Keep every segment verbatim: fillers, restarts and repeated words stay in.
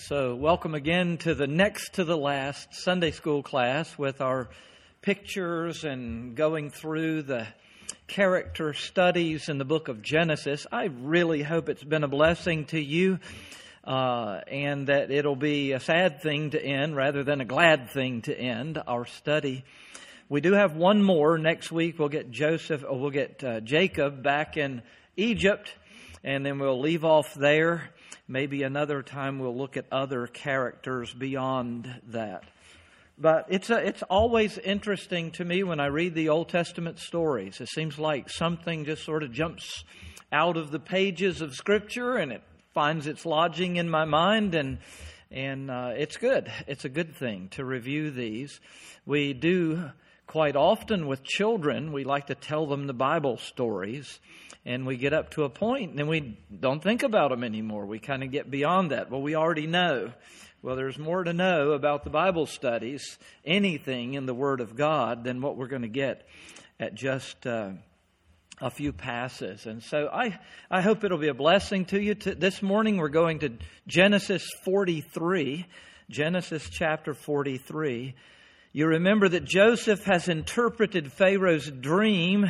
So welcome again to the next to the last Sunday school class with our pictures and going through the character studies in the book of Genesis. I really hope it's been a blessing to you uh, and that it'll be a sad thing to end rather than a glad thing to end our study. We do have one more. Next week we'll get Joseph, or we'll get uh, Jacob back in Egypt, and then we'll leave off there. Maybe another time we'll look at other characters beyond that. But it's a, it's always interesting to me when I read the Old Testament stories. It seems like something just sort of jumps out of the pages of Scripture and it finds its lodging in my mind, and and uh, it's good. It's a good thing to review these. We do quite often with children, we like to tell them the Bible stories. And we get up to a point and then we don't think about them anymore. We kind of get beyond that. Well, we already know. Well, there's more to know about the Bible studies, anything in the Word of God, than what we're going to get at just uh, a few passes. And so I, I hope it'll be a blessing to you. To, this morning we're going to Genesis forty-three, Genesis chapter forty-three. You remember that Joseph has interpreted Pharaoh's dream.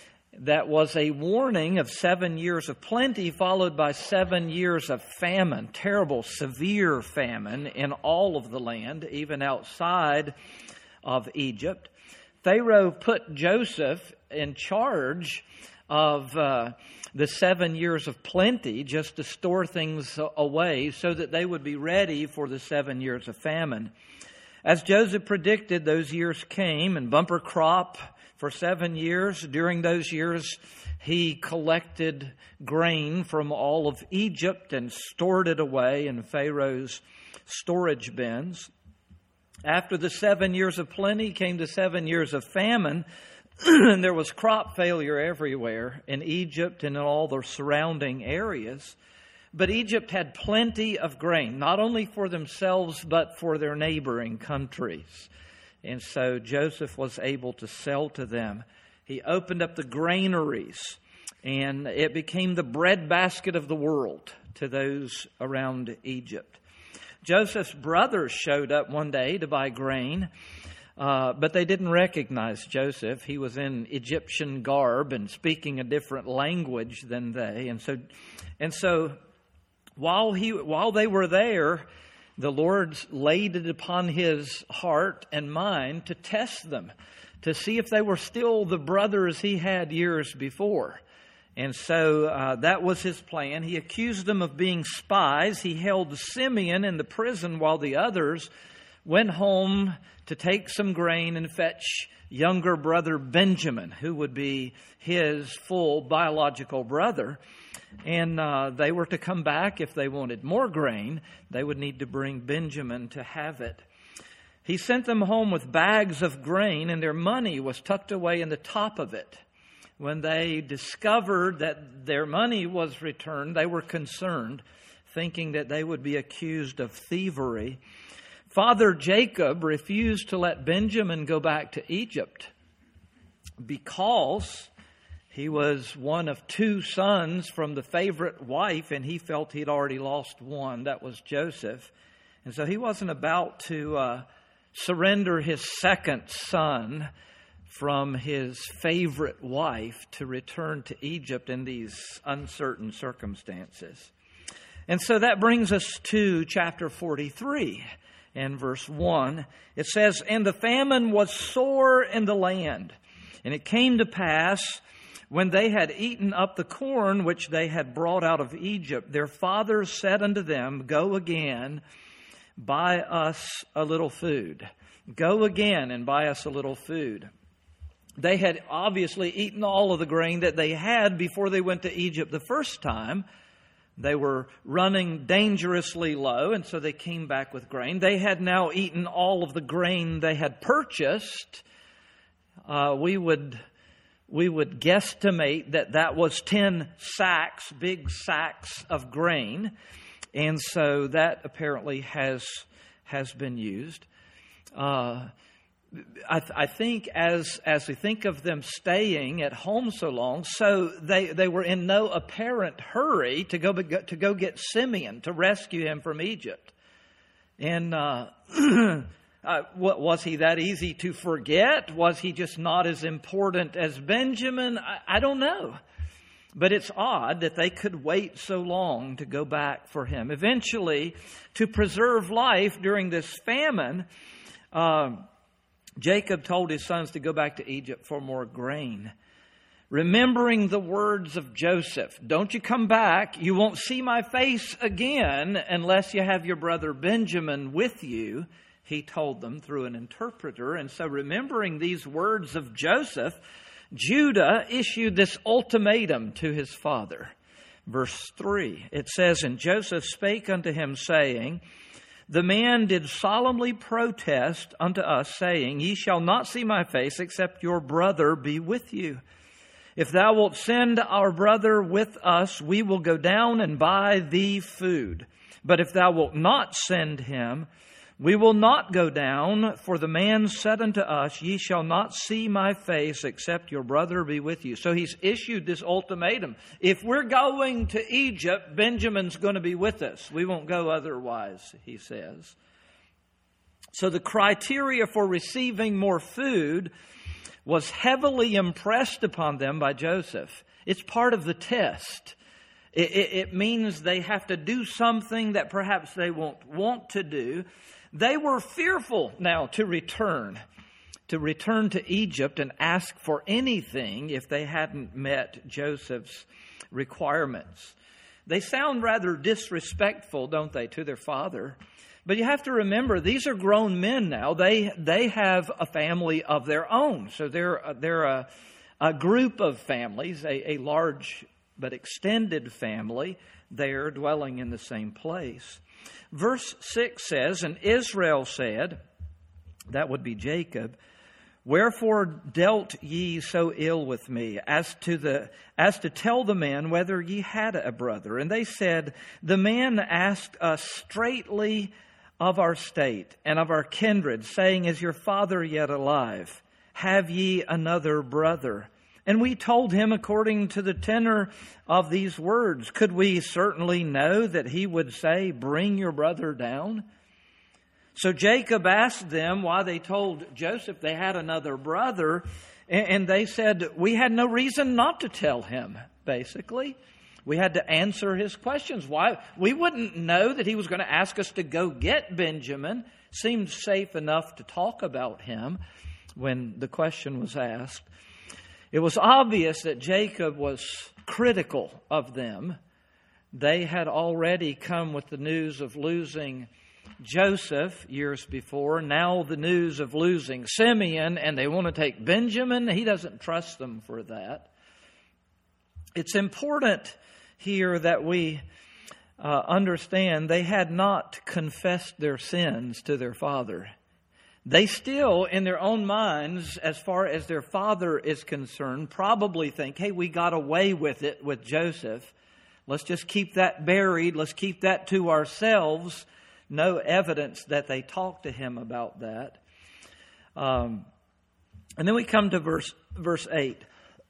That was a warning of seven years of plenty followed by seven years of famine, terrible, severe famine in all of the land, even outside of Egypt. Pharaoh put Joseph in charge of uh, the seven years of plenty just to store things away so that they would be ready for the seven years of famine. As Joseph predicted, those years came and bumper crop for seven years. During those years, he collected grain from all of Egypt and stored it away in Pharaoh's storage bins. After the seven years of plenty came the seven years of famine, and there was crop failure everywhere in Egypt and in all the surrounding areas. But Egypt had plenty of grain, not only for themselves, but for their neighboring countries. And so Joseph was able to sell to them. He opened up the granaries, and it became the breadbasket of the world to those around Egypt. Joseph's brothers showed up one day to buy grain, uh, but they didn't recognize Joseph. He was in Egyptian garb and speaking a different language than they. And so, and so while he while they were there, the Lord laid it upon his heart and mind to test them, to see if they were still the brothers he had years before. And so uh, that was his plan. He accused them of being spies. He held Simeon in the prison while the others went home to take some grain and fetch younger brother Benjamin, who would be his full biological brother. And uh, they were to come back if they wanted more grain. They would need to bring Benjamin to have it. He sent them home with bags of grain, and their money was tucked away in the top of it. When they discovered that their money was returned, they were concerned, thinking that they would be accused of thievery. Father Jacob refused to let Benjamin go back to Egypt because he was one of two sons from the favorite wife, and he felt he'd already lost one. That was Joseph. And so he wasn't about to uh, surrender his second son from his favorite wife to return to Egypt in these uncertain circumstances. And so that brings us to chapter forty-three and verse one. It says, "And the famine was sore in the land, and it came to pass, when they had eaten up the corn which they had brought out of Egypt, their fathers said unto them, Go again, buy us a little food. Go again and buy us a little food." They had obviously eaten all of the grain that they had before they went to Egypt the first time. They were running dangerously low, and so they came back with grain. They had now eaten all of the grain they had purchased. Uh, we would... We would guesstimate that that was ten sacks, big sacks of grain. And so that apparently has has been used. Uh, I, th- I think as as we think of them staying at home so long, so they, they were in no apparent hurry to go to go get Simeon, to rescue him from Egypt. And uh, uh, was he that easy to forget? Was he just not as important as Benjamin? I, I don't know. But it's odd that they could wait so long to go back for him. Eventually, to preserve life during this famine, uh, Jacob told his sons to go back to Egypt for more grain. Remembering the words of Joseph, don't you come back, you won't see my face again unless you have your brother Benjamin with you, he told them through an interpreter. And so remembering these words of Joseph, Judah issued this ultimatum to his father. Verse three, it says, And Joseph spake unto him, saying, The man did solemnly protest unto us, saying, Ye shall not see my face, except your brother be with you. If thou wilt send our brother with us, we will go down and buy thee food. But if thou wilt not send him, we will not go down. For the man said unto us, Ye shall not see my face, except your brother be with you. So he's issued this ultimatum. If we're going to Egypt, Benjamin's going to be with us. We won't go otherwise, he says. So the criteria for receiving more food was heavily impressed upon them by Joseph. It's part of the test. It, it, it means they have to do something that perhaps they won't want to do. They were fearful now to return, to return to Egypt and ask for anything if they hadn't met Joseph's requirements. They sound rather disrespectful, don't they, to their father? But you have to remember, these are grown men now. They they have a family of their own. So they're, they're a, a group of families, a, a large but extended family there dwelling in the same place. Verse six says, And Israel said, that would be Jacob, Wherefore dealt ye so ill with me, as to the as to tell the man whether ye had a brother? And they said, The man asked us straitly of our state and of our kindred, saying, Is your father yet alive? Have ye another brother? And we told him according to the tenor of these words. Could we certainly know that he would say, Bring your brother down? So Jacob asked them why they told Joseph they had another brother. And they said, we had no reason not to tell him, basically. We had to answer his questions. Why? We wouldn't know that he was going to ask us to go get Benjamin. Seemed safe enough to talk about him when the question was asked. It was obvious that Jacob was critical of them. They had already come with the news of losing Joseph years before. Now the news of losing Simeon, and they want to take Benjamin. He doesn't trust them for that. It's important here that we uh, understand they had not confessed their sins to their father. They still, in their own minds, as far as their father is concerned, probably think, hey, we got away with it with Joseph. Let's just keep that buried. Let's keep that to ourselves. No evidence that they talked to him about that. Um, and then we come to verse verse eight.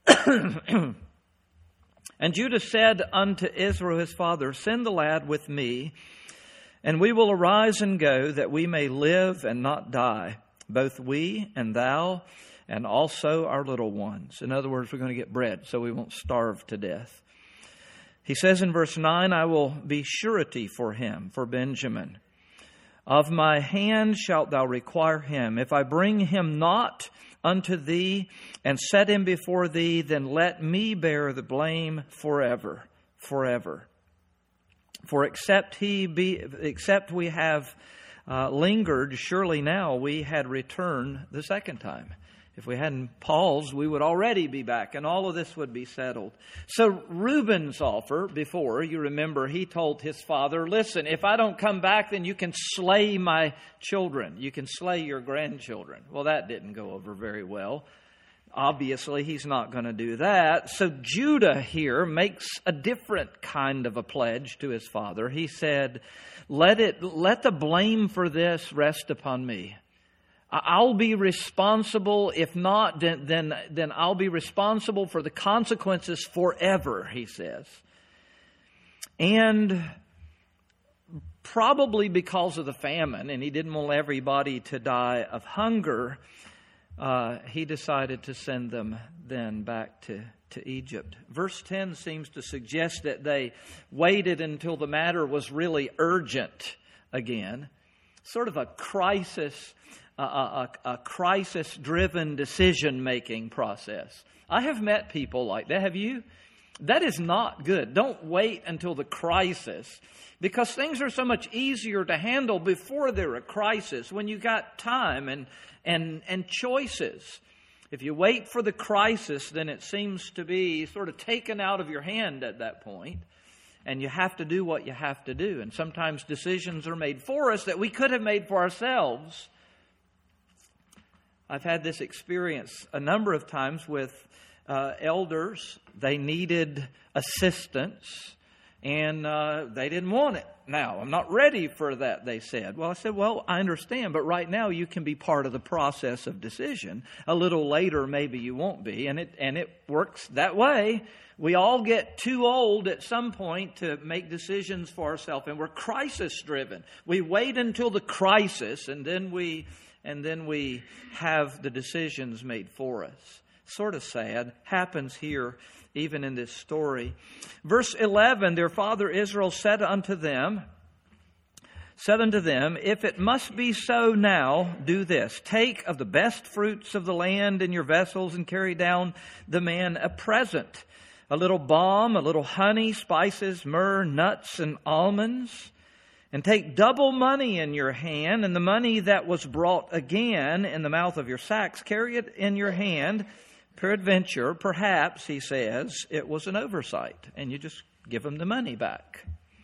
And Judah said unto Israel his father, Send the lad with me, and we will arise and go, that we may live and not die, both we and thou, and also our little ones. In other words, we're going to get bread, so we won't starve to death. He says in verse nine, I will be surety for him, for Benjamin. Of my hand shalt thou require him. If I bring him not unto thee and set him before thee, then let me bear the blame forever, forever. For except he be, except we have uh, lingered, surely now we had returned the second time. If we hadn't paused, we would already be back, and all of this would be settled. So Reuben's offer before, you remember, he told his father, listen, if I don't come back, then you can slay my children. You can slay your grandchildren. Well, that didn't go over very well. Obviously, he's not going to do that. So Judah here makes a different kind of a pledge to his father. He said, let it, let the blame for this rest upon me. I'll be responsible. If not, then, then, then I'll be responsible for the consequences forever, he says. And probably because of the famine, and he didn't want everybody to die of hunger, uh, he decided to send them then back to, to Egypt. Verse ten seems to suggest that they waited until the matter was really urgent again. Sort of a crisis, a, a, a crisis-driven decision-making process. I have met people like that. Have you? That is not good. Don't wait until the crisis, because things are so much easier to handle before they're a crisis, when you got time and and and choices. If you wait for the crisis, then it seems to be sort of taken out of your hand at that point, and you have to do what you have to do. And sometimes decisions are made for us that we could have made for ourselves. I've had this experience a number of times with uh, elders. They needed assistance, and uh, they didn't want it. Now, I'm not ready for that, they said. Well, I said, well, I understand, but right now you can be part of the process of decision. A little later, maybe you won't be, and it and it works that way. We all get too old at some point to make decisions for ourselves, and we're crisis-driven. We wait until the crisis, and then we and then we have the decisions made for us. Sort of sad. Happens here, even in this story. Verse eleven, their father Israel said unto them, said unto them, if it must be so now, do this. Take of the best fruits of the land in your vessels, and carry down the man a present. A little balm, a little honey, spices, myrrh, nuts, and almonds. And take double money in your hand, and the money that was brought again in the mouth of your sacks, carry it in your hand. Peradventure, perhaps, he says, it was an oversight, and you just give them the money back.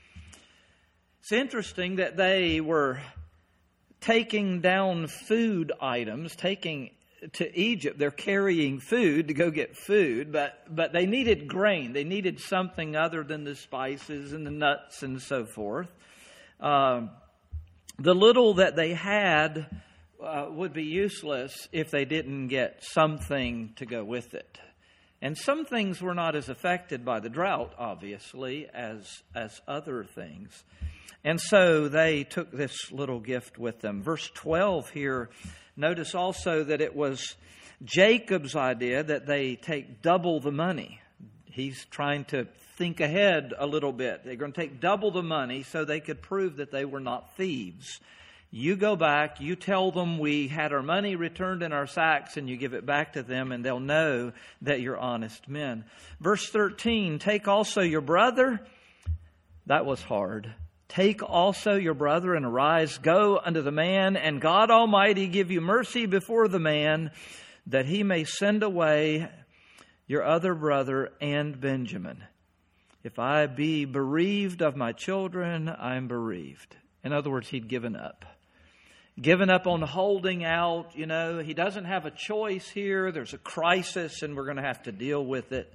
It's interesting that they were taking down food items, taking to Egypt. They're carrying food to go get food, but, but they needed grain. They needed something other than the spices and the nuts and so forth. Uh, the little that they had Uh, would be useless if they didn't get something to go with it. And some things were not as affected by the drought, obviously, as as other things. And so they took this little gift with them. Verse twelve here, notice also that it was Jacob's idea that they take double the money. He's trying to think ahead a little bit. They're going to take double the money so they could prove that they were not thieves. You go back, you tell them we had our money returned in our sacks, and you give it back to them, and they'll know that you're honest men. Verse thirteen, take also your brother. That was hard. Take also your brother, and arise, go unto the man, and God Almighty give you mercy before the man, that he may send away your other brother and Benjamin. If I be bereaved of my children, I am bereaved. In other words, he'd given up. Given up on holding out, you know, he doesn't have a choice here. There's a crisis, and we're going to have to deal with it.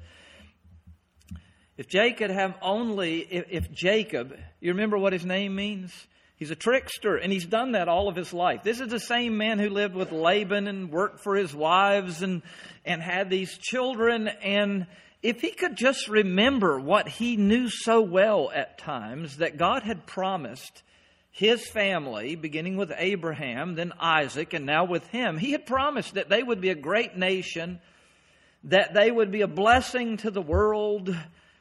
If Jacob have only, if, if Jacob, you remember what his name means? He's a trickster, and he's done that all of his life. This is the same man who lived with Laban and worked for his wives and, and had these children. And if he could just remember what he knew so well at times, that God had promised his family, beginning with Abraham, then Isaac, and now with him, he had promised that they would be a great nation, that they would be a blessing to the world.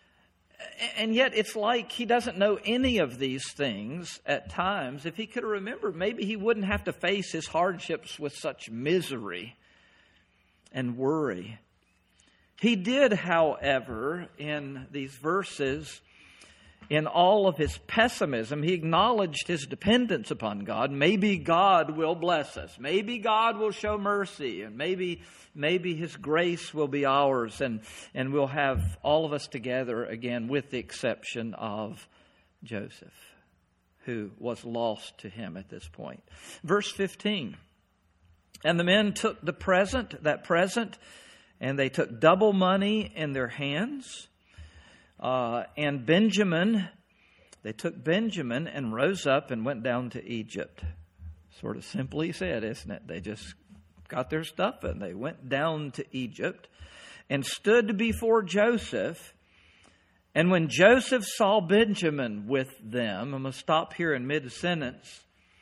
And yet it's like he doesn't know any of these things at times. If he could have remembered, maybe he wouldn't have to face his hardships with such misery and worry. He did, however, in these verses, in all of his pessimism, he acknowledged his dependence upon God. Maybe God will bless us. Maybe God will show mercy. And maybe maybe his grace will be ours. And, and we'll have all of us together again, with the exception of Joseph, who was lost to him at this point. Verse fifteen. And the men took the present, that present, and they took double money in their hands. Uh, and Benjamin, they took Benjamin and rose up and went down to Egypt. Sort of simply said, isn't it? They just got their stuff and they went down to Egypt and stood before Joseph. And when Joseph saw Benjamin with them, I'm going to stop here in mid-sentence.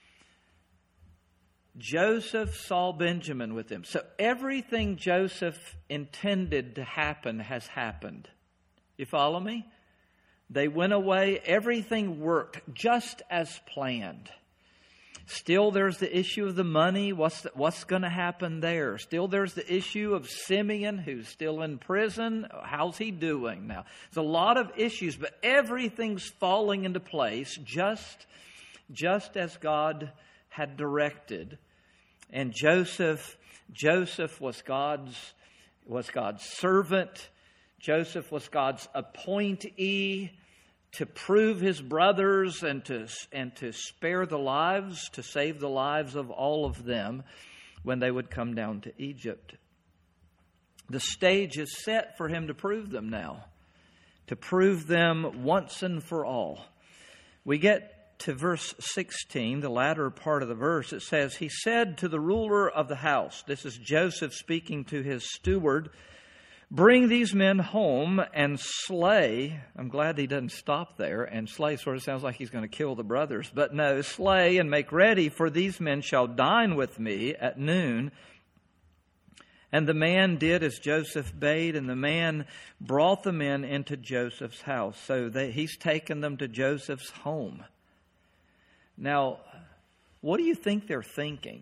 Joseph saw Benjamin with them. So everything Joseph intended to happen has happened. You follow me? They went away. Everything worked just as planned. Still, there's the issue of the money. What's the, what's going to happen there? Still, there's the issue of Simeon, who's still in prison. How's he doing now? There's a lot of issues, but everything's falling into place just, just as God had directed. And Joseph, Joseph was God's, was God's servant. Joseph was God's appointee to prove his brothers and to, and to spare the lives, to save the lives of all of them when they would come down to Egypt. The stage is set for him to prove them now, to prove them once and for all. We get to verse sixteen, the latter part of the verse. It says, he said to the ruler of the house, this is Joseph speaking to his steward, bring these men home and slay. I'm glad he doesn't stop there. And slay sort of sounds like he's going to kill the brothers. But no, slay and make ready, for these men shall dine with me at noon. And the man did as Joseph bade, and the man brought the men into Joseph's house. So they, he's taken them to Joseph's home. Now, what do you think they're thinking?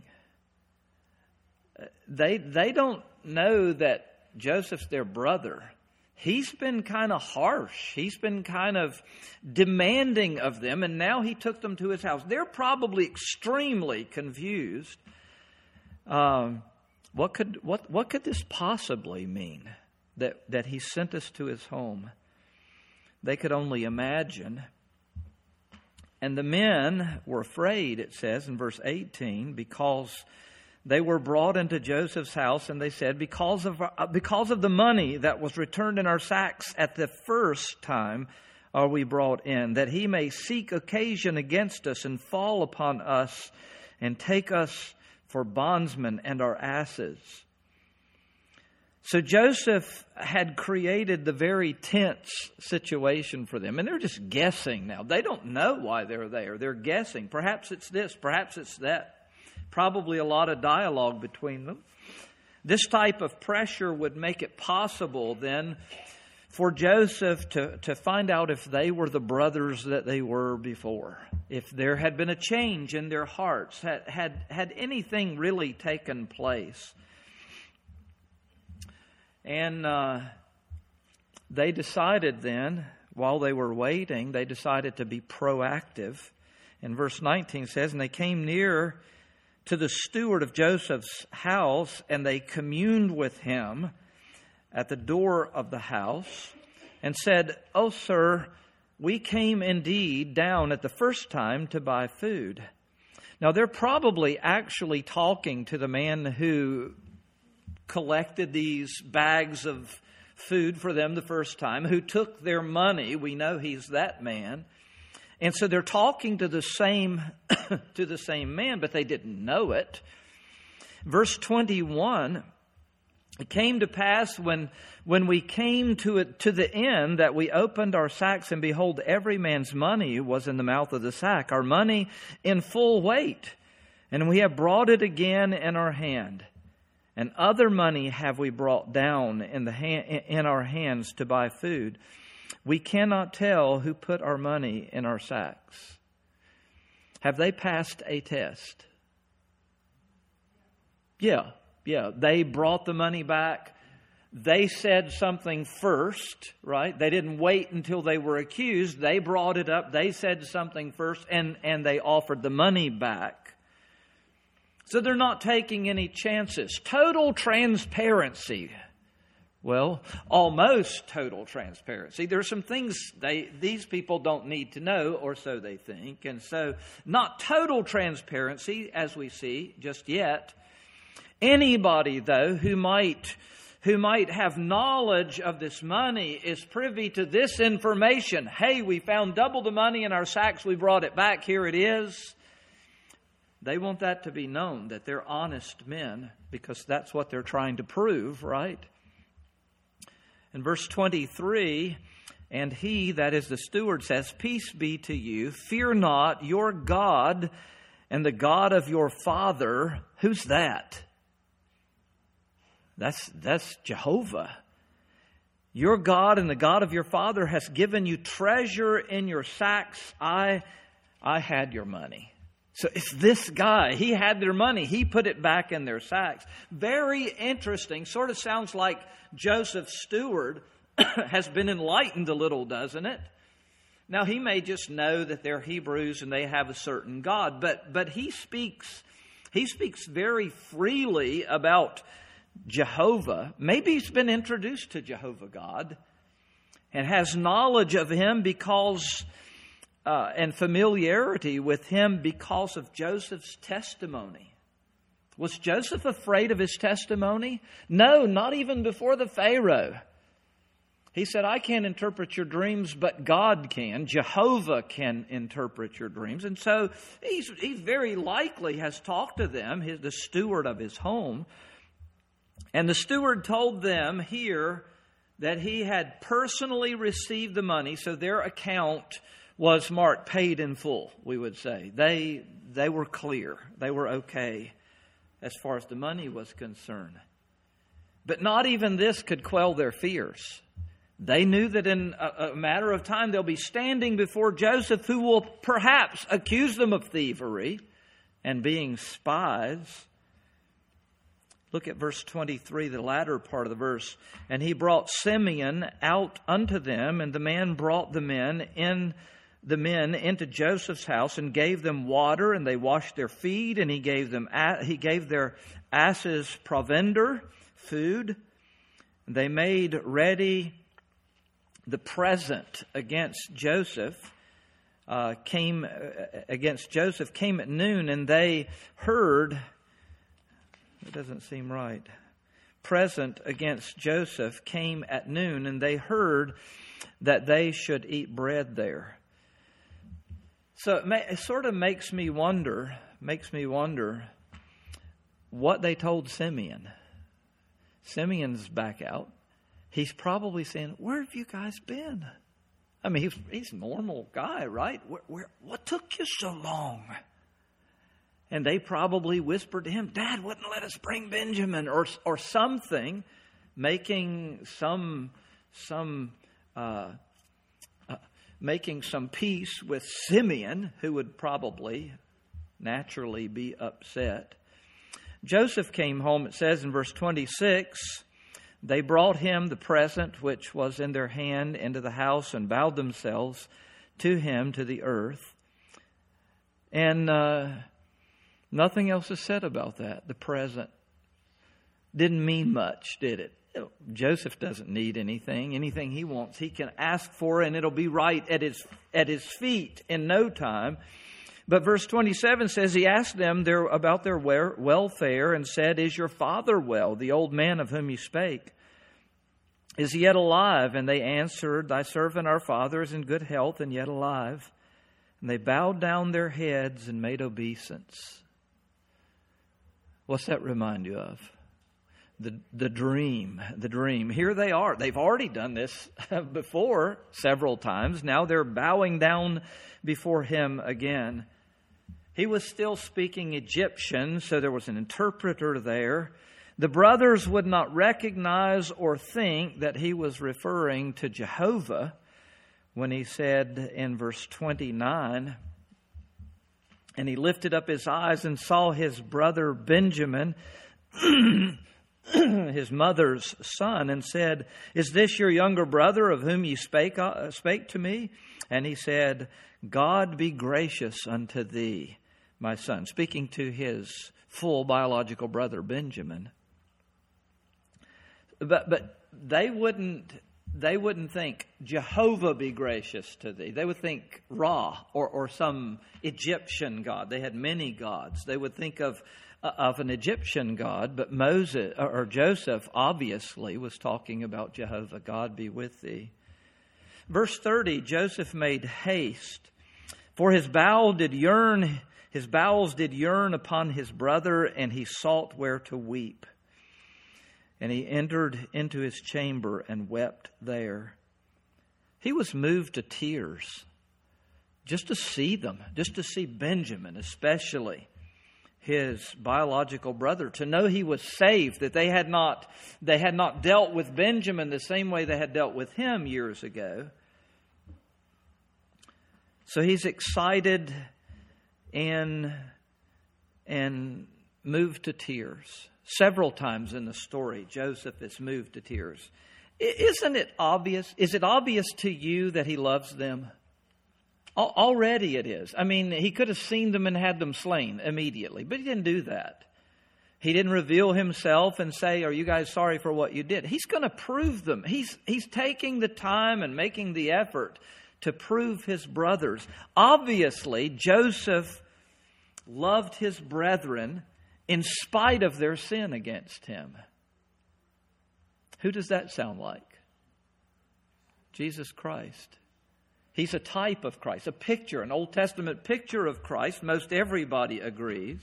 They, they don't know that Joseph's their brother. He's been kind of harsh. He's been kind of demanding of them, and now he took them to his house. They're probably extremely confused. Um, what could what what could this possibly mean? That that he sent us to his home? They could only imagine. And the men were afraid, it says in verse eighteen, because they were brought into Joseph's house, and they said, because of our, because of the money that was returned in our sacks at the first time are we brought in, that he may seek occasion against us and fall upon us and take us for bondsmen and our asses. So Joseph had created the very tense situation for them, and they're just guessing now. They don't know why they're there. They're guessing. Perhaps it's this, perhaps it's that. Probably a lot of dialogue between them. This type of pressure would make it possible then for Joseph to, to find out if they were the brothers that they were before. If there had been a change in their hearts. Had, had, had anything really taken place. And uh, they decided then, while they were waiting, they decided to be proactive. And verse nineteen says, and they came near to the steward of Joseph's house, and they communed with him at the door of the house, and said, "O sir, we came indeed down at the first time to buy food." Now they're probably actually talking to the man who collected these bags of food for them the first time, who took their money. We know he's that man. And so they're talking to the same to the same man, but they didn't know it. Verse twenty-one, it came to pass when when we came to it to the end that we opened our sacks, and behold, every man's money was in the mouth of the sack, our money in full weight, and we have brought it again in our hand. And other money have we brought down in the ha- in our hands to buy food. We cannot tell who put our money in our sacks. Have they passed a test? Yeah, yeah. They brought the money back. They said something first, right? They didn't wait until they were accused. They brought it up. They said something first, and, and they offered the money back. So they're not taking any chances. Total transparency. Well, almost total transparency. There are some things they these people don't need to know, or so they think. And so not total transparency, as we see, just yet. Anybody, though, who might who might have knowledge of this money is privy to this information. Hey, we found double the money in our sacks. We brought it back. Here it is. They want that to be known, that they're honest men, because that's what they're trying to prove, right? In verse twenty-three, And he, that is the steward, says, "Peace be to you. Fear not, your God and the God of your father." Who's that? That's, that's Jehovah. "Your God and the God of your father has given you treasure in your sacks. I, I had your money." So it's this guy. He had their money. He put it back in their sacks. Very interesting. Sort of sounds like Joseph's steward has been enlightened a little, doesn't it? Now, he may just know that they're Hebrews and they have a certain God, but but he speaks he speaks very freely about Jehovah. Maybe he's been introduced to Jehovah God and has knowledge of him because uh, and familiarity with him because of Joseph's testimony. Was Joseph afraid of his testimony? No, not even before the Pharaoh. He said, "I can't interpret your dreams, but God can. Jehovah can interpret your dreams." And so he's, he very likely has talked to them, his, the steward of his home. And the steward told them here that he had personally received the money, so their account was marked paid in full, we would say. They, they were clear. They were okay as far as the money was concerned. But not even this could quell their fears. They knew that in a, a matter of time they'll be standing before Joseph, who will perhaps accuse them of thievery and being spies. Look at verse twenty-three, the latter part of the verse. "And he brought Simeon out unto them, and the man brought the men in the men into Joseph's house and gave them water, and they washed their feet, and he gave them he gave their asses provender, food. They made ready the present against Joseph. Uh, came uh, against Joseph came at noon, and they heard." It doesn't seem right. "Present against Joseph came at noon, and they heard that they should eat bread there." So it, may, it sort of makes me wonder, makes me wonder what they told Simeon. Simeon's back out. He's probably saying, "Where have you guys been?" I mean, he's, he's a normal guy, right? Where, where, what took you so long? And they probably whispered to him, "Dad wouldn't let us bring Benjamin," or or something, making some some uh, uh, making some peace with Simeon, who would probably naturally be upset. Joseph came home, it says in verse twenty-six. "They brought him the present which was in their hand into the house and bowed themselves to him to the earth." And uh, nothing else is said about that. The present didn't mean much, did it? Joseph doesn't need anything. Anything he wants, he can ask for, and it'll be right at his at his feet in no time. But verse twenty-seven says, "He asked them their, about their welfare and said, 'Is your father well, the old man of whom you spake? Is he yet alive?' And they answered, 'Thy servant our father is in good health and yet alive.' And they bowed down their heads and made obeisance." What's that remind you of? The the dream, the dream. Here they are. They've already done this before several times. Now they're bowing down before him again. He was still speaking Egyptian, so there was an interpreter there. The brothers would not recognize or think that he was referring to Jehovah when he said in verse twenty-nine, "And he lifted up his eyes and saw his brother Benjamin, his mother's son, and said, 'Is this your younger brother of whom ye spake, uh, spake to me?' And he said, 'God be gracious unto thee, my son,'" speaking to his full biological brother Benjamin. But but they wouldn't they wouldn't think, "Jehovah be gracious to thee." They would think Ra or or some Egyptian god. They had many gods. They would think of of an Egyptian god, but Moses or Joseph obviously was talking about Jehovah. "God be with thee." Verse thirty, Joseph made haste, for his bowel did yearn, his bowels did yearn upon his brother, and he sought where to weep. And he entered into his chamber and wept there. He was moved to tears just to see them, just to see Benjamin, especially his biological brother, to know he was saved, that they had not they had not dealt with Benjamin the same way they had dealt with him years ago. So he's excited and and moved to tears. Several times in the story, Joseph is moved to tears. Isn't it obvious? Is it obvious to you that he loves them? Already it is. I mean, he could have seen them and had them slain immediately, but he didn't do that. He didn't reveal himself and say, "Are you guys sorry for what you did?" He's going to prove them. He's, he's taking the time and making the effort to prove his brothers. Obviously, Joseph loved his brethren in spite of their sin against him. Who does that sound like? Jesus Christ. He's a type of Christ, a picture, an Old Testament picture of Christ. Most everybody agrees.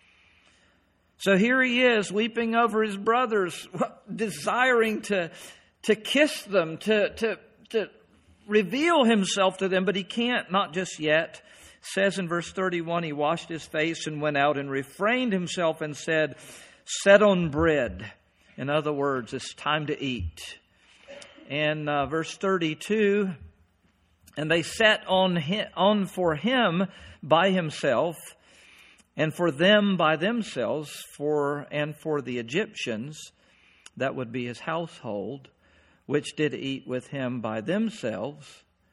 So here he is, weeping over his brothers, desiring to, to kiss them, to, to, to reveal himself to them, but he can't, not just yet. It says in verse thirty-one, he washed his face and went out and refrained himself and said, "Set on bread." In other words, it's time to eat. And uh, verse thirty-two, and they sat on him, on for him by himself, and for them by themselves, for and for the Egyptians, that would be his household, which did eat with him by themselves,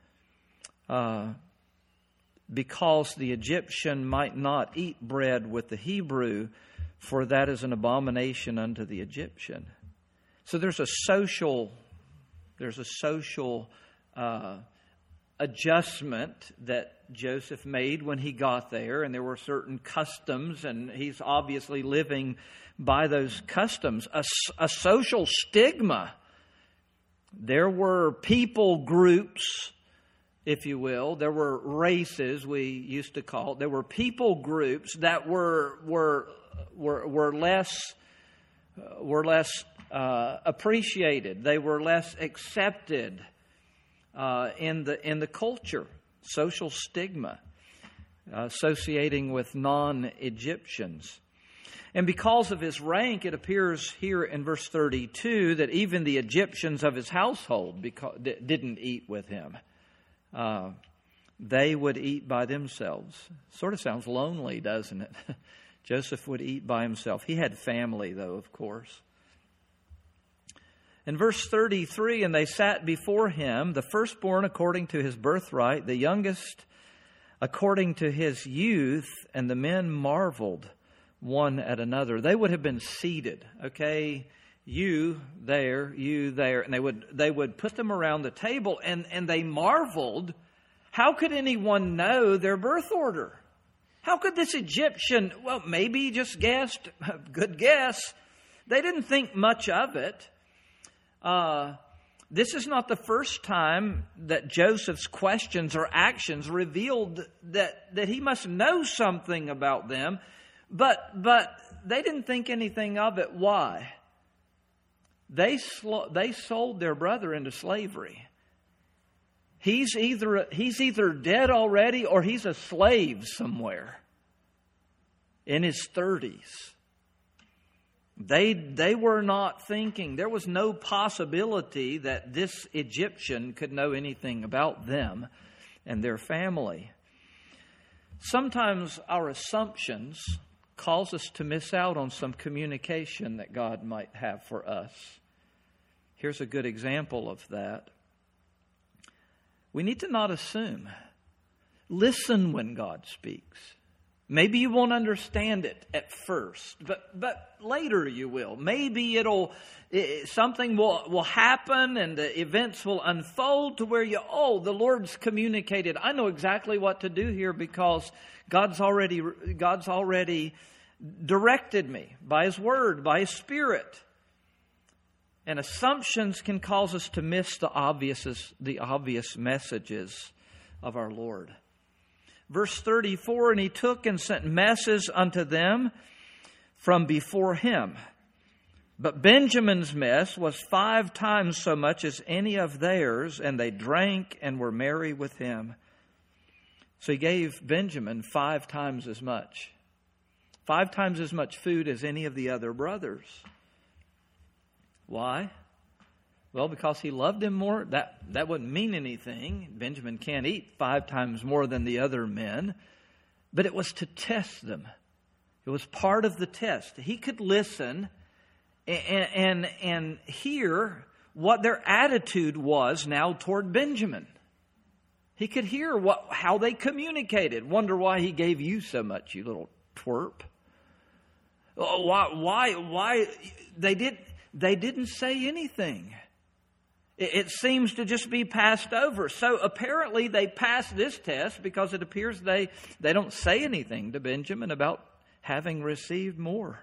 uh, because the Egyptian might not eat bread with the Hebrew, for that is an abomination unto the Egyptian. So there's a social, there's a social uh, adjustment that Joseph made when he got there, and there were certain customs, and he's obviously living by those customs. A, a social stigma. There were people groups, if you will. There were races, we used to call it. There were people groups that were were were, were less uh, were less uh, appreciated. They were less accepted uh, in the in the culture. Social stigma uh, associating with non-Egyptians. And because of his rank, it appears here in verse thirty-two that even the Egyptians of his household because, didn't eat with him. Uh, they would eat by themselves. Sort of sounds lonely, doesn't it? Joseph would eat by himself. He had family, though, of course. In verse thirty-three, and they sat before him, the firstborn according to his birthright, the youngest according to his youth, and the men marveled one at another. They would have been seated, okay? You there, you there. And they would they would put them around the table, and, and they marveled. How could anyone know their birth order? How could this Egyptian, well, maybe he just guessed. Good guess. They didn't think much of it. Uh, this is not the first time that Joseph's questions or actions revealed that, that he must know something about them. But but they didn't think anything of it. Why? They sl- they sold their brother into slavery. He's either he's either dead already or he's a slave somewhere in his thirties. They they were not thinking. There was no possibility that this Egyptian could know anything about them and their family. Sometimes our assumptions cause us to miss out on some communication that God might have for us. Here's a good example of that. We need to not assume. Listen when God speaks. Maybe you won't understand it at first, but but later you will. Maybe it'll it, something will will happen and the events will unfold to where you, oh, the Lord's communicated. I know exactly what to do here because God's already God's already directed me by His Word, by His Spirit. And assumptions can cause us to miss the obvious the obvious messages of our Lord. Verse thirty-four, and he took and sent messes unto them from before him. But Benjamin's mess was five times so much as any of theirs, and they drank and were merry with him. So he gave Benjamin five times as much. Five times as much food as any of the other brothers. Why? Well, because he loved him more. That, that wouldn't mean anything. Benjamin can't eat five times more than the other men. But it was to test them. It was part of the test. He could listen and, and, and hear what their attitude was now toward Benjamin. He could hear what how they communicated. Wonder why he gave you so much, you little twerp. Why why why they did they didn't say anything. It, it seems to just be passed over. So apparently they passed this test because it appears they, they don't say anything to Benjamin about having received more.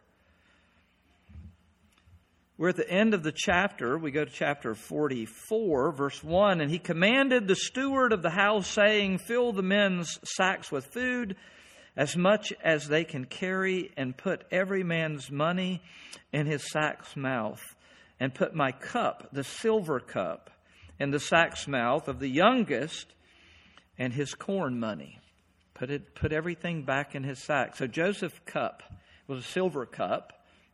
We're at the end of the chapter. We go to chapter forty-four, verse one. And he commanded the steward of the house, saying, fill the men's sacks with food, as much as they can carry, and put every man's money in his sack's mouth, and put my cup, the silver cup, in the sack's mouth of the youngest, and his corn money. Put it, put everything back in his sack. So Joseph's cup was a silver cup.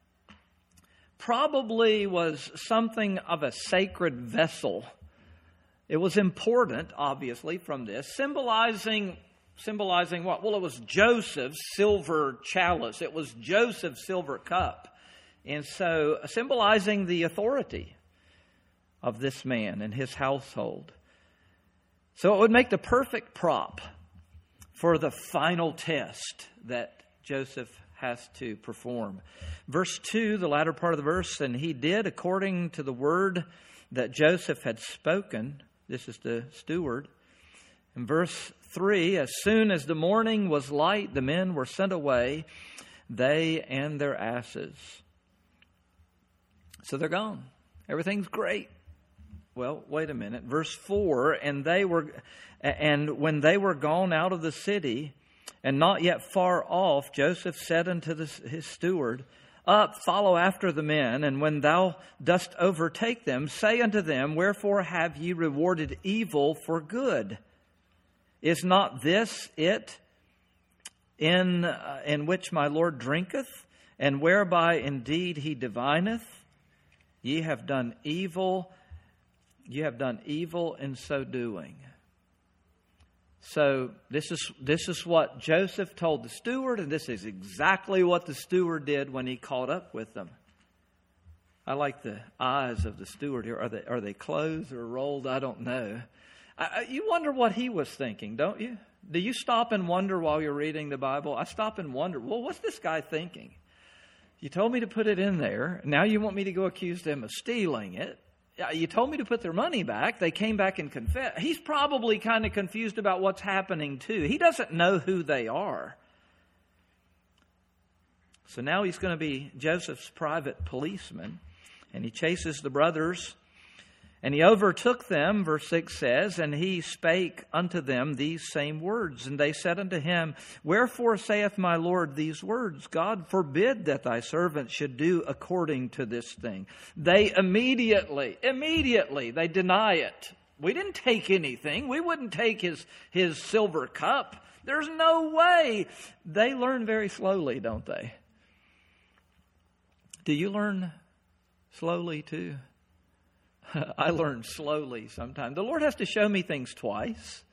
Probably was something of a sacred vessel. It was important, obviously, from this, symbolizing symbolizing what? Well, it was Joseph's silver chalice. It was Joseph's silver cup. And so symbolizing the authority of this man and his household. So it would make the perfect prop for the final test that Joseph has to perform. Verse two, the latter part of the verse, and he did according to the word that Joseph had spoken. This is the steward. In verse three, as soon as the morning was light, the men were sent away, they and their asses. So they're gone. Everything's great. Well, wait a minute. Verse four, and they were, and when they were gone out of the city, and not yet far off, Joseph said unto the, his steward, up, follow after the men, and when thou dost overtake them, say unto them, wherefore have ye rewarded evil for good? Is not this it in, uh, in which my Lord drinketh, and whereby indeed he divineth? Ye have done evil, ye have done evil in so doing. So this is this is what Joseph told the steward, and this is exactly what the steward did when he caught up with them. I like the eyes of the steward here. Are they are they closed or rolled? I don't know. I, you wonder what he was thinking, don't you? Do you stop and wonder while you're reading the Bible? I stop and wonder, well, what's this guy thinking? You told me to put it in there. Now you want me to go accuse them of stealing it. You told me to put their money back. They came back and confessed. He's probably kind of confused about what's happening too. He doesn't know who they are. So now he's going to be Joseph's private policeman. And he chases the brothers. And he overtook them, verse six says, and he spake unto them these same words. And they said unto him, wherefore saith my Lord these words? God forbid that thy servant should do according to this thing. They immediately, immediately, they deny it. We didn't take anything. We wouldn't take his, his silver cup. There's no way. They learn very slowly, don't they? Do you learn slowly too? I learn slowly sometimes. The Lord has to show me things twice.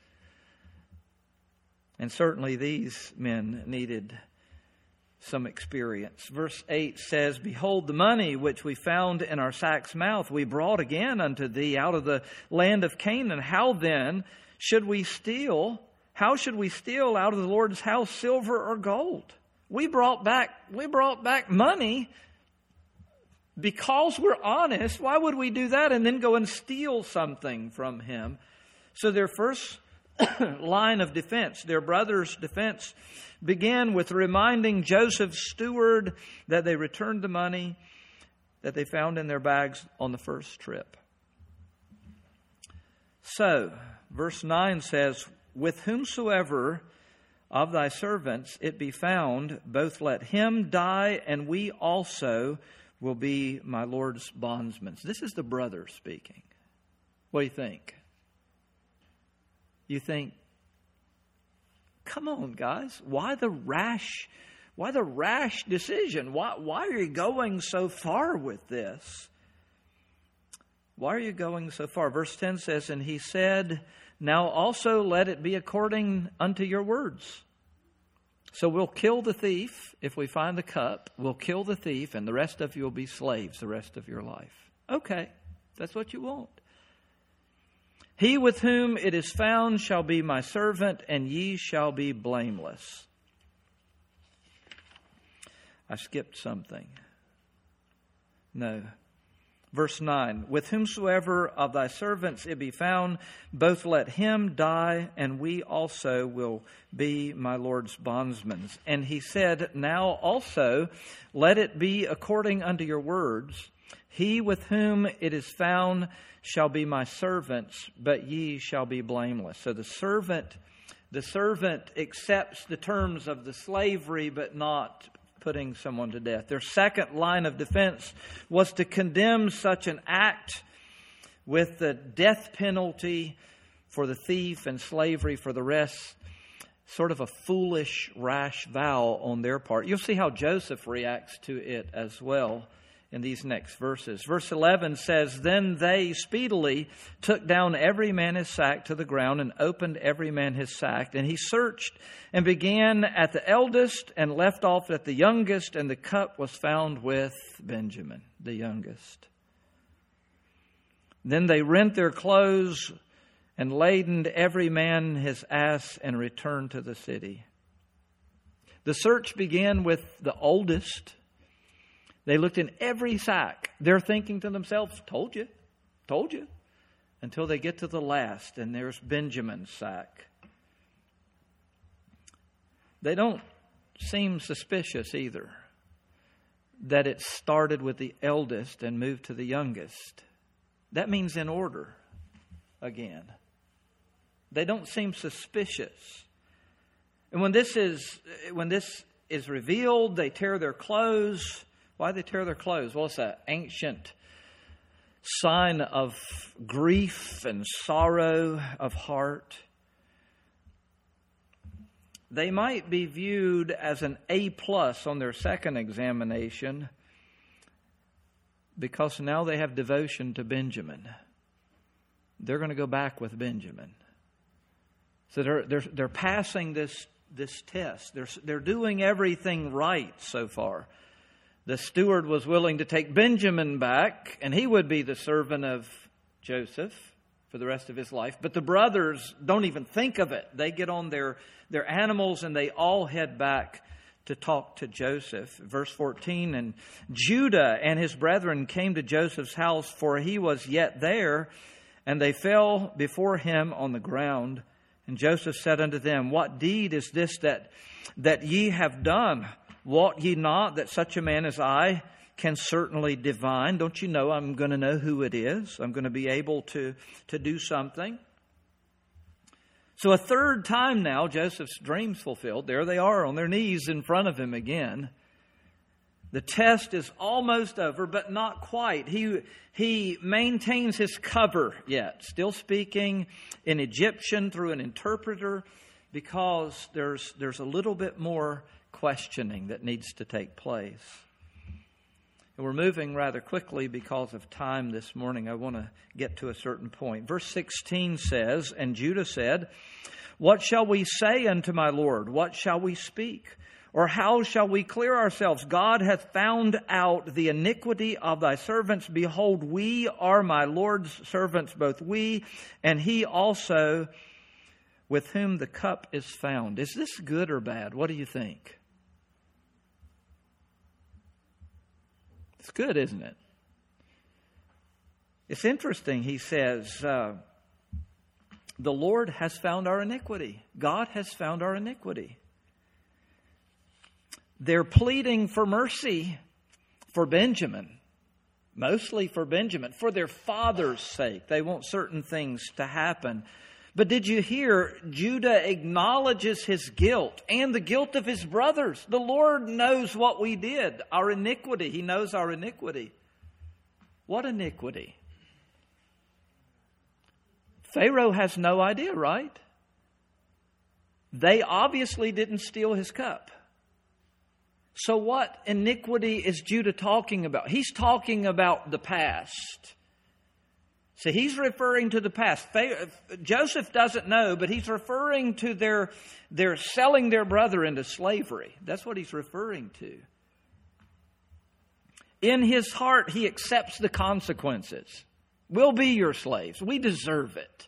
And certainly these men needed some experience. Verse eight says, behold, the money which we found in our sack's mouth we brought again unto thee out of the land of Canaan. How then should we steal? How should we steal out of the Lord's house silver or gold? We brought back, we brought back money. Because we're honest, why would we do that and then go and steal something from him? So their first line of defense, their brother's defense, began with reminding Joseph's steward that they returned the money that they found in their bags on the first trip. So, verse nine says, with whomsoever of thy servants it be found, both let him die, and we also, will be my Lord's bondsmen. This is the brother speaking. What do you think? You think, come on, guys, why the rash, why the rash decision? Why, why are you going so far with this? Why are you going so far? Verse ten says, and he said, now also let it be according unto your words. So we'll kill the thief if we find the cup. We'll kill the thief, and the rest of you will be slaves the rest of your life. Okay, that's what you want. He with whom it is found shall be my servant, and ye shall be blameless. I skipped something. No. Verse nine, with whomsoever of thy servants it be found, both let him die, and we also will be my Lord's bondsmen. And he said, now also let it be according unto your words. He with whom it is found shall be my servants, but ye shall be blameless. So the servant, the servant accepts the terms of the slavery, but not putting someone to death. Their second line of defense was to condemn such an act with the death penalty for the thief and slavery for the rest. Sort of a foolish, rash vow on their part. You'll see how Joseph reacts to it as well in these next verses. Verse eleven says, then they speedily took down every man his sack to the ground and opened every man his sack. And he searched and began at the eldest and left off at the youngest. And the cup was found with Benjamin, the youngest. Then they rent their clothes and laden every man his ass and returned to the city. The search began with the oldest. They looked in every sack. They're thinking to themselves, told you, told you. Until they get to the last, and there's Benjamin's sack. They don't seem suspicious either that it started with the eldest and moved to the youngest. That means in order again. They don't seem suspicious. And when this is when this is revealed, they tear their clothes. Why do they tear their clothes? Well, it's an ancient sign of grief and sorrow of heart. They might be viewed as an A plus on their second examination because now they have devotion to Benjamin. They're going to go back with Benjamin. So they're they're they're passing this this test. They're they're doing everything right so far. The steward was willing to take Benjamin back, and he would be the servant of Joseph for the rest of his life. But the brothers don't even think of it. They get on their, their animals, and they all head back to talk to Joseph. Verse fourteen, and Judah and his brethren came to Joseph's house, for he was yet there, and they fell before him on the ground. And Joseph said unto them, what deed is this that, that ye have done? Wot ye not that such a man as I can certainly divine? Don't you know I'm going to know who it is? I'm going to be able to, to do something. So a third time now, Joseph's dream's fulfilled. There they are on their knees in front of him again. The test is almost over, but not quite. He, he maintains his cover yet, still speaking in Egyptian through an interpreter, because there's, there's a little bit more questioning that needs to take place. And we're moving rather quickly because of time this morning. I want to get to a certain point. Verse sixteen says, and Judah said, what shall we say unto my Lord? What shall we speak? Or how shall we clear ourselves? God hath found out the iniquity of thy servants. Behold, we are my Lord's servants, both we and he also with whom the cup is found. Is this good or bad? What do you think? It's good, isn't it? It's interesting, he says, uh, the Lord has found our iniquity. God has found our iniquity. They're pleading for mercy for Benjamin, mostly for Benjamin, for their father's sake. They want certain things to happen. But did you hear? Judah acknowledges his guilt and the guilt of his brothers. The Lord knows what we did, our iniquity. He knows our iniquity. What iniquity? Pharaoh has no idea, right? They obviously didn't steal his cup. So what iniquity is Judah talking about? He's talking about the past. So he's referring to the past. Joseph doesn't know, but he's referring to their, their selling their brother into slavery. That's what he's referring to. In his heart, he accepts the consequences. We'll be your slaves. We deserve it.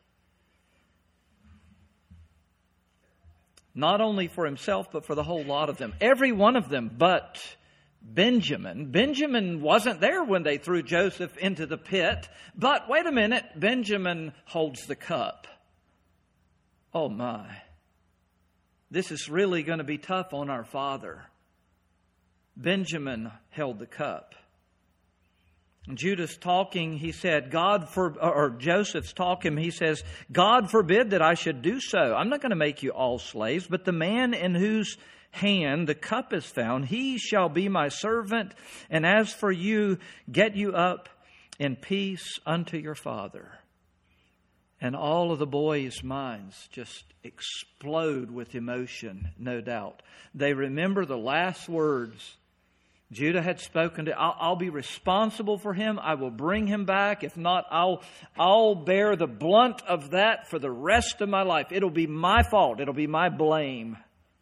Not only for himself, but for the whole lot of them. Every one of them but Benjamin. Benjamin wasn't there when they threw Joseph into the pit. But wait a minute, Benjamin holds the cup. Oh my. This is really going to be tough on our father. Benjamin held the cup. Judah's talking, he said, God for, or Joseph's talking, he says, God forbid that I should do so. I'm not going to make you all slaves, but the man in whose hand the cup is found, he shall be my servant. And as for you, get you up in peace unto your father. And all of the boys' minds just explode with emotion, no doubt. They remember the last words Judah had spoken to. I'll, I'll be responsible for him. I will bring him back. If not, I'll, I'll bear the blunt of that for the rest of my life. It'll be my fault. It'll be my blame.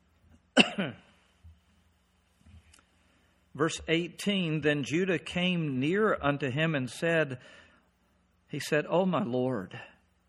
Verse eighteen, then Judah came near unto him and said, he said, O my Lord,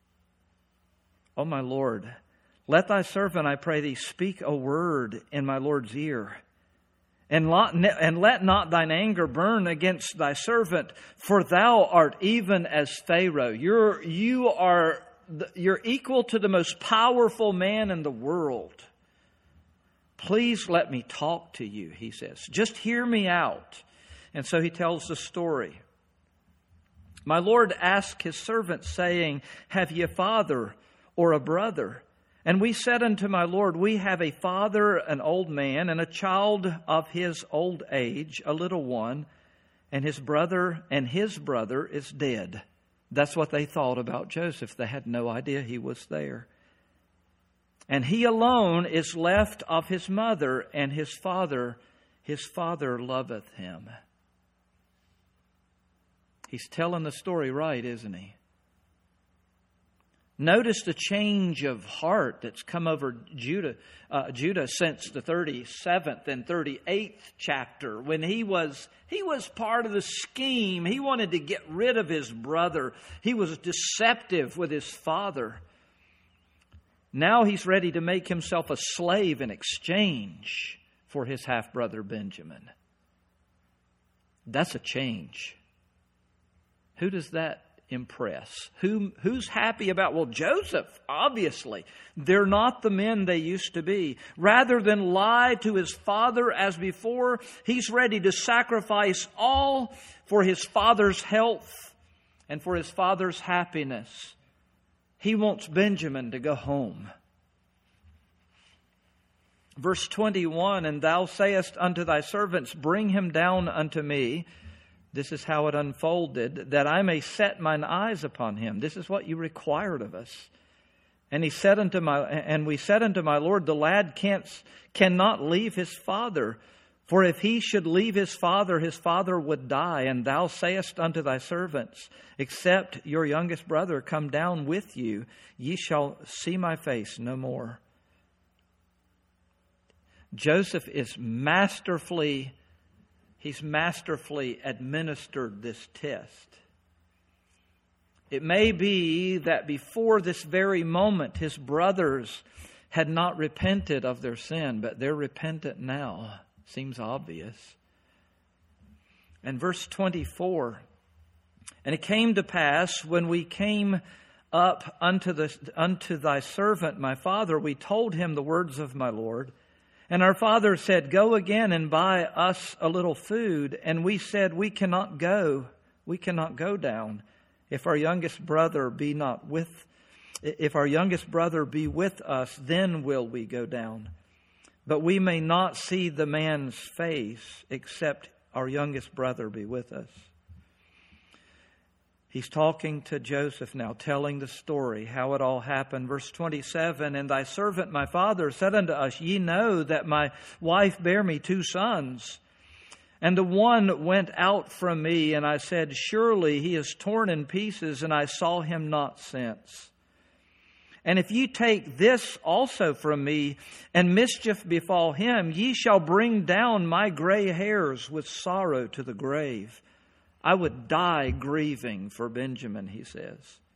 O my Lord, let thy servant, I pray thee, speak a word in my Lord's ear. And let not thine anger burn against thy servant, for thou art even as Pharaoh. You're, you are, you're equal to the most powerful man in the world. Please let me talk to you, he says. Just hear me out. And so he tells the story. My Lord asked his servant, saying, have ye a father or a brother? And we said unto my Lord, we have a father, an old man, and a child of his old age, a little one, and his brother and his brother is dead. That's what they thought about Joseph. They had no idea he was there. And he alone is left of his mother, and his father, his father loveth him. He's telling the story right, isn't he? Notice the change of heart that's come over Judah, uh, Judah since the thirty-seventh and thirty-eighth chapter. When he was he was part of the scheme. He wanted to get rid of his brother. He was deceptive with his father. Now he's ready to make himself a slave in exchange for his half-brother Benjamin. That's a change. Who does that impress? Who, who's happy about? Well, Joseph, obviously. They're not the men they used to be. Rather than lie to his father as before, he's ready to sacrifice all for his father's health and for his father's happiness. He wants Benjamin to go home. Verse twenty-one, and thou sayest unto thy servants, bring him down unto me. This is how it unfolded, that I may set mine eyes upon him. This is what you required of us. And he said unto my, and we said unto my Lord, the lad can't, cannot leave his father. For if he should leave his father, his father would die. And thou sayest unto thy servants, except your youngest brother come down with you, ye shall see my face no more. Joseph is masterfully He's masterfully administered this test. It may be that before this very moment, his brothers had not repented of their sin, but they're repentant now. Seems obvious. And verse twenty-four, and it came to pass when we came up unto the unto thy servant, my father, we told him the words of my Lord. And our father said, go again and buy us a little food. And we said, we cannot go. We cannot go down if our youngest brother be not with, If our youngest brother be with us, then will we go down. But we may not see the man's face except our youngest brother be with us. He's talking to Joseph now, telling the story, how it all happened. Verse twenty-seven, and thy servant my father said unto us, ye know that my wife bare me two sons. And the one went out from me, and I said, surely he is torn in pieces, and I saw him not since. And if ye take this also from me, and mischief befall him, ye shall bring down my gray hairs with sorrow to the grave. I would die grieving for Benjamin, he says.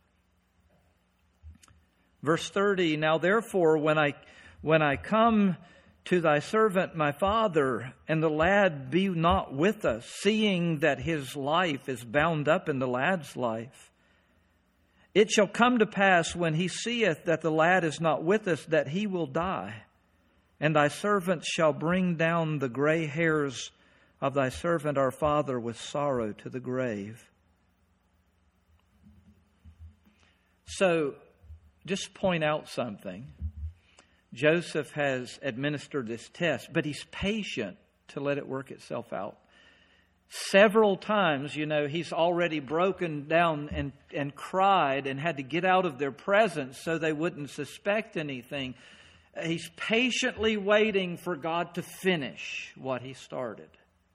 Verse thirty, now therefore, when I when I come to thy servant my father, and the lad be not with us, seeing that his life is bound up in the lad's life, it shall come to pass when he seeth that the lad is not with us, that he will die. And thy servant shall bring down the gray hairs of thy servant our father with sorrow to the grave. So, just point out something. Joseph has administered this test, but he's patient to let it work itself out. Several times, you know, he's already broken down and, and cried and had to get out of their presence so they wouldn't suspect anything. He's patiently waiting for God to finish what he started.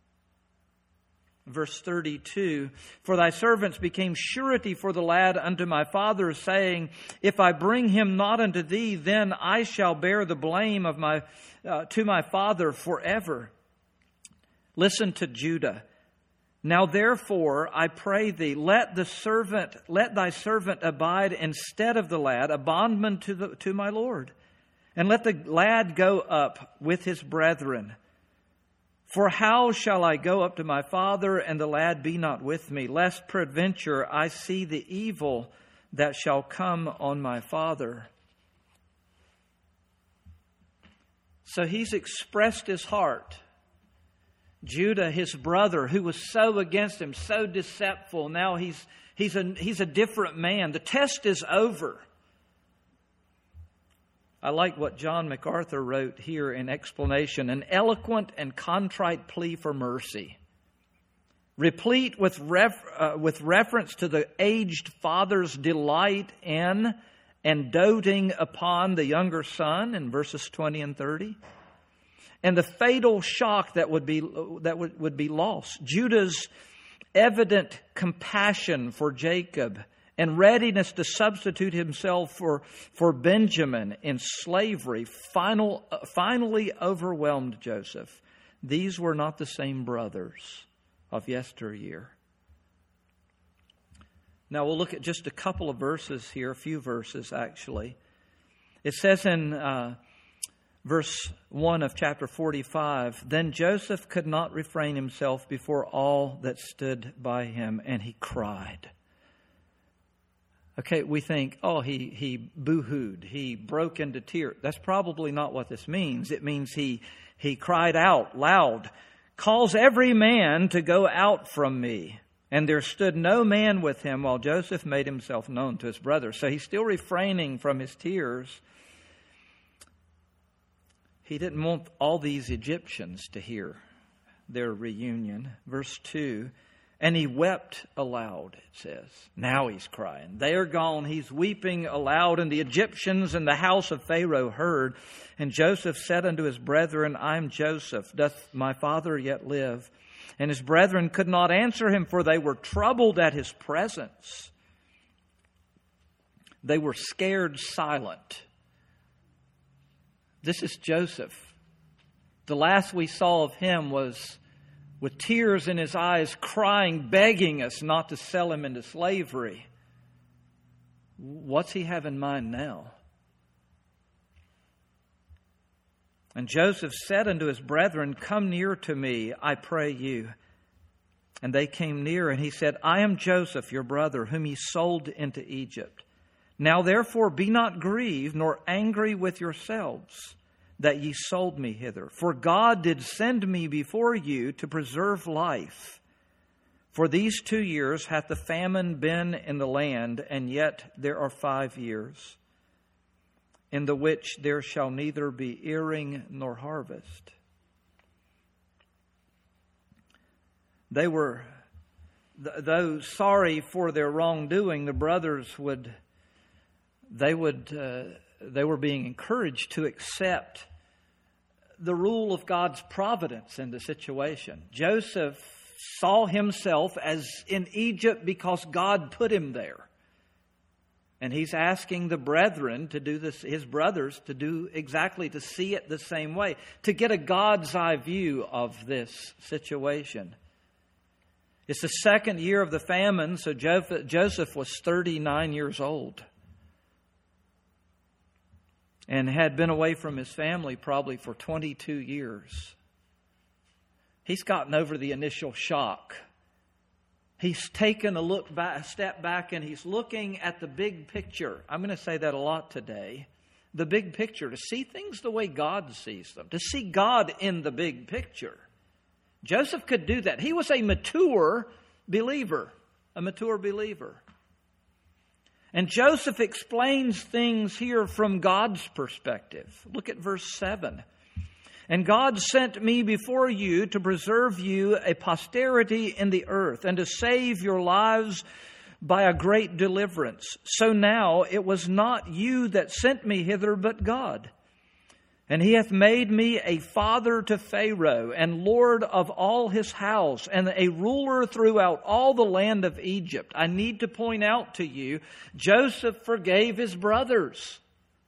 Verse thirty-two, for thy servants became surety for the lad unto my father, saying, if I bring him not unto thee, then I shall bear the blame of my uh, to my father forever. Listen to Judah. Now therefore, I pray thee, let the servant, let thy servant abide instead of the lad, a bondman to the to my Lord, and let the lad go up with his brethren. For how shall I go up to my father, and the lad be not with me, lest peradventure I see the evil that shall come on my father? So he's expressed his heart. Judah, his brother, who was so against him, so deceitful, now he's he's a he's a different man. The test is over. I like what John MacArthur wrote here in explanation. An eloquent and contrite plea for mercy, replete with ref, uh, with reference to the aged father's delight in and doting upon the younger son in verses twenty and thirty. And the fatal shock that would be that would, would be lost. Judah's evident compassion for Jacob and readiness to substitute himself for, for Benjamin in slavery final, uh, finally overwhelmed Joseph. These were not the same brothers of yesteryear. Now we'll look at just a couple of verses here, a few verses actually. It says in Uh, Verse one of chapter forty-five, then Joseph could not refrain himself before all that stood by him, and he cried. Okay, we think, oh, he, he boo-hooed, he broke into tears. That's probably not what this means. It means he, he cried out loud, calls every man to go out from me. And there stood no man with him while Joseph made himself known to his brothers. So he's still refraining from his tears. He didn't want all these Egyptians to hear their reunion. Verse two, and he wept aloud, it says. Now he's crying. They are gone. He's weeping aloud. And the Egyptians in the house of Pharaoh heard. And Joseph said unto his brethren, I am Joseph. Doth my father yet live? And his brethren could not answer him, for they were troubled at his presence. They were scared silent. This is Joseph. The last we saw of him was with tears in his eyes, crying, begging us not to sell him into slavery. What's he have in mind now? And Joseph said unto his brethren, come near to me, I pray you. And they came near, and he said, I am Joseph, your brother, whom ye sold into Egypt. Now therefore be not grieved, nor angry with yourselves, that ye sold me hither. For God did send me before you to preserve life. For these two years hath the famine been in the land, and yet there are five years. in the which there shall neither be earing nor harvest. They were, though sorry for their wrongdoing, the brothers would, they would, uh, they were being encouraged to accept the rule of God's providence in the situation. Joseph saw himself as in Egypt because God put him there. And he's asking the brethren to do this, his brothers to do exactly, to see it the same way, to get a God's eye view of this situation. It's the second year of the famine, so Joseph was thirty-nine years old and had been away from his family probably for twenty-two years. He's gotten over the initial shock. He's taken a look back, a step back, and he's looking at the big picture. I'm going to say that a lot today. The big picture, to see things the way God sees them, to see God in the big picture. Joseph could do that. He was a mature believer, a mature believer. And Joseph explains things here from God's perspective. Look at verse seven. And God sent me before you to preserve you a posterity in the earth and to save your lives by a great deliverance. So now it was not you that sent me hither, but God. And he hath made me a father to Pharaoh, and lord of all his house, and a ruler throughout all the land of Egypt. I need to point out to you, Joseph forgave his brothers.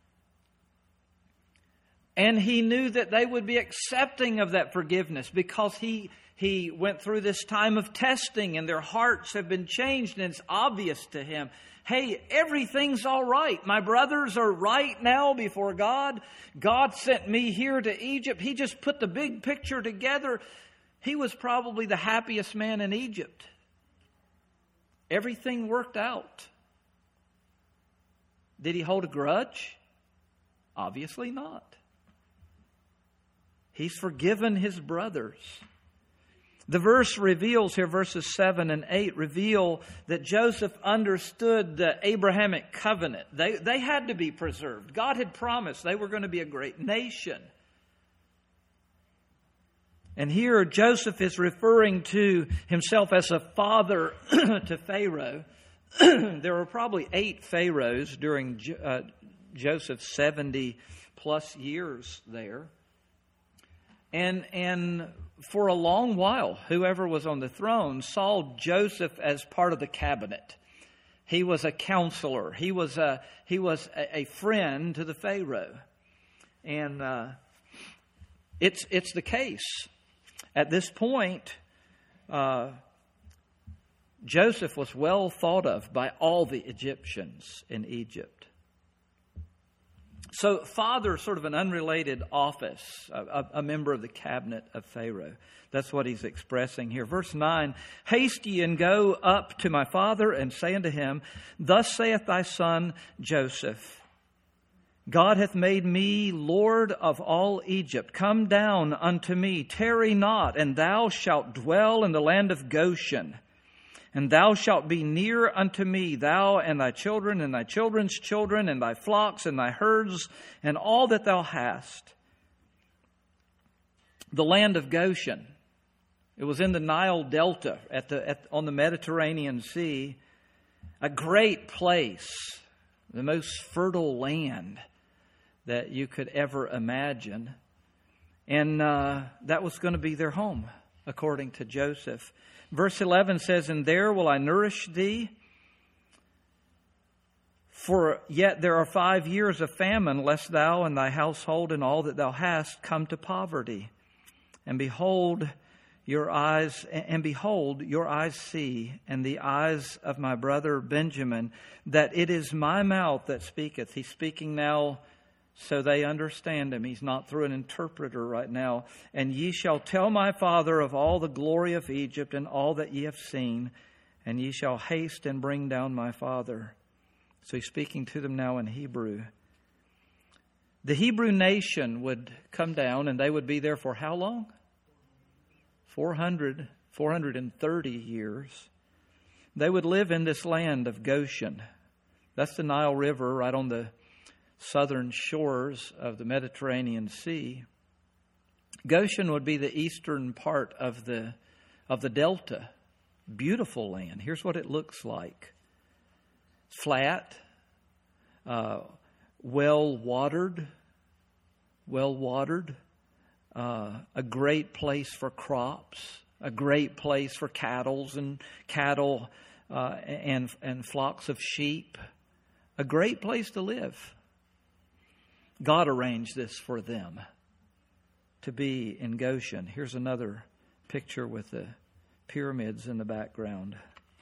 And he knew that they would be accepting of that forgiveness because he, he went through this time of testing and their hearts have been changed, and it's obvious to him. Hey, everything's all right. My brothers are right now before God. God sent me here to Egypt. He just put the big picture together. He was probably the happiest man in Egypt. Everything worked out. Did he hold a grudge? Obviously not. He's forgiven his brothers. The verse reveals here, verses seven and eight, reveal that Joseph understood the Abrahamic covenant. They, they had to be preserved. God had promised they were going to be a great nation. And here Joseph is referring to himself as a father to Pharaoh. There were probably eight pharaohs during uh, Joseph's seventy plus years there. And and for a long while, whoever was on the throne saw Joseph as part of the cabinet. He was a counselor. He was a he was a, a friend to the Pharaoh, and uh, it's it's the case at this point. Uh, Joseph was well thought of by all the Egyptians in Egypt. So, father, sort of an unrelated office, a, a member of the cabinet of Pharaoh. That's what he's expressing here. Verse nine, haste ye and go up to my father and say unto him, thus saith thy son Joseph, God hath made me Lord of all Egypt. Come down unto me, tarry not, and thou shalt dwell in the land of Goshen. And thou shalt be near unto me, thou and thy children, and thy children's children, and thy flocks, and thy herds, and all that thou hast. The land of Goshen. It was in the Nile Delta, at the at, on the Mediterranean Sea. A great place, the most fertile land that you could ever imagine. And uh, that was going to be their home, according to Joseph. Verse eleven says, and there will I nourish thee, for yet there are five years of famine, lest thou and thy household and all that thou hast come to poverty. And behold, your eyes, and behold, your eyes see, and the eyes of my brother Benjamin, that it is my mouth that speaketh. He's speaking now so they understand him. He's not through an interpreter right now. And ye shall tell my father of all the glory of Egypt and all that ye have seen, and ye shall haste and bring down my father. So he's speaking to them now in Hebrew. The Hebrew nation would come down, and they would be there for how long? four hundred, four hundred thirty years. They would live in this land of Goshen. That's the Nile River right on the southern shores of the Mediterranean Sea. Goshen would be the eastern part of the of the delta. Beautiful land. Here's what it looks like. Flat, uh, well-watered, well-watered, uh, a great place for crops, a great place for cattle and cattle uh, and and flocks of sheep, a great place to live. God arranged this for them to be in Goshen. Here's another picture with the pyramids in the background.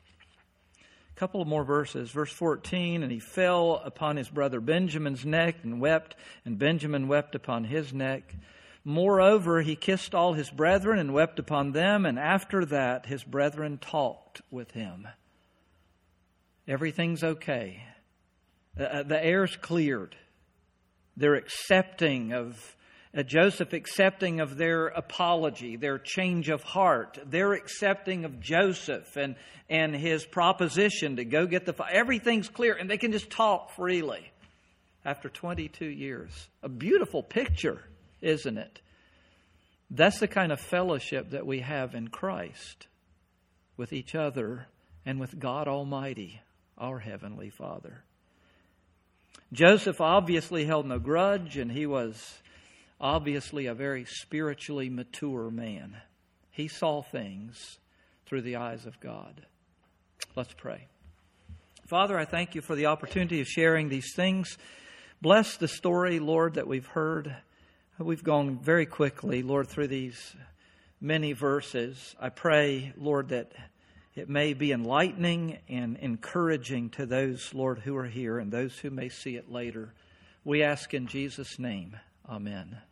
A couple of more verses. Verse fourteen, and he fell upon his brother Benjamin's neck and wept, and Benjamin wept upon his neck. Moreover, he kissed all his brethren and wept upon them, and after that his brethren talked with him. Everything's okay. Uh, the air's cleared. They're accepting of Uh, Joseph accepting of their apology, their change of heart. They're accepting of Joseph and, and his proposition to go get the fire. Everything's clear, and they can just talk freely after twenty-two years. A beautiful picture, isn't it? That's the kind of fellowship that we have in Christ with each other and with God Almighty, our Heavenly Father. Joseph obviously held no grudge, and he was obviously a very spiritually mature man. He saw things through the eyes of God. Let's pray. Father, I thank you for the opportunity of sharing these things. Bless the story, Lord, that we've heard. We've gone very quickly, Lord, through these many verses. I pray, Lord, that it may be enlightening and encouraging to those, Lord, who are here and those who may see it later. We ask in Jesus' name. Amen.